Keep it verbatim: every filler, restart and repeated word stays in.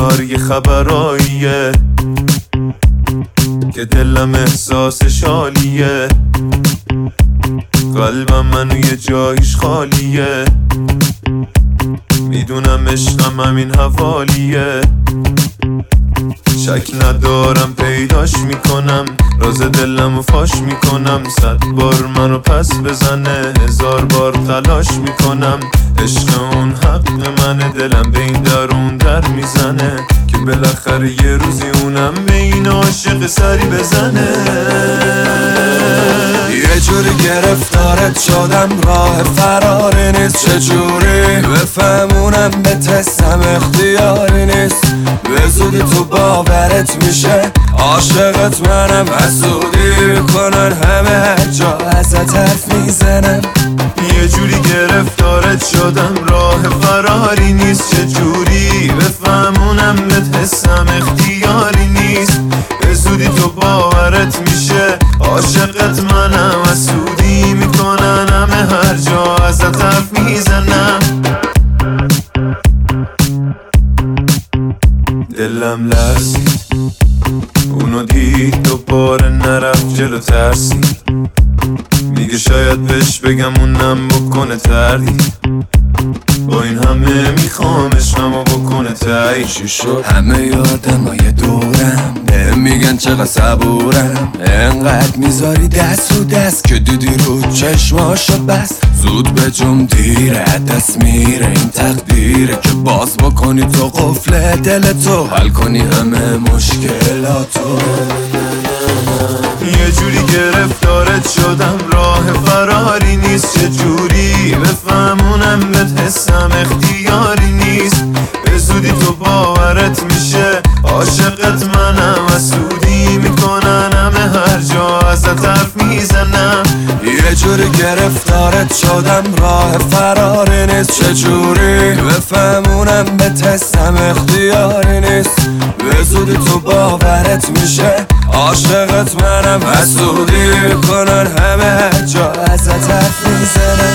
انگار یه خبراییه که دلم احساسش عالیه، قلبم منو یه جایش خالیه، میدونم عشقم همین حوالیه، شک ندارم پیداش میکنم، راز دلمو فاش میکنم، صد بار منو پس بزنه هزار بار تلاش میکنم، عشق اون حق منه، دلم به این در اون در میزنه که بالاخره یه روزی اونم به این عاشق سری بزنه. یه جوری گرفتارت شدم راه فراری نیست، چجوری بفهمونم به تستم اختیاری نیست، به زودی تو باورت میشه عاشقت منم، حسودی میکنن همه هر جا ازت حرف میزنم. یه جوری گرفتارت شدم راه فراری نیست، چجوری بفهمونم به تستم اختیاری نیست، به زودی تو باورت میشه عاشقت منم، حسودی میکنن همه هر جا ازت حرف میزنم. دلم لرزید اونو دید دوباره نرفت جلو ترسید، میگه شاید بهش بگم اونم بکنه تردید، با این همه میخوام عشقمو بکنه تایی. چی شد؟ همه یادمای دورم بهم میگن چقدر صبورم، انقدر میذاری دست و دست که دیدی رو چشماشو بس، زود به جم دیره دست میره این تقدیره که باز بکنی تو قفل دل تو، حل کنی همه مشکلاتو. یه جوری گرفتارت شدم راه فراری نیست، چه جوری بفهمونم بهت حسم اختیاری نیست، به زودی تو باورت میشه عاشقت منم، حسودی میکنن همه هر جا ازت حرف میزنم. یه جوری گرفتارت شدم راه فراری نیست، چه جوری بفهمونم به تستم اختیاری نیست، به زودی تو باورت میشه عاشقت منم، حسودی میکنن همه هر جا ازت حرف میزنم.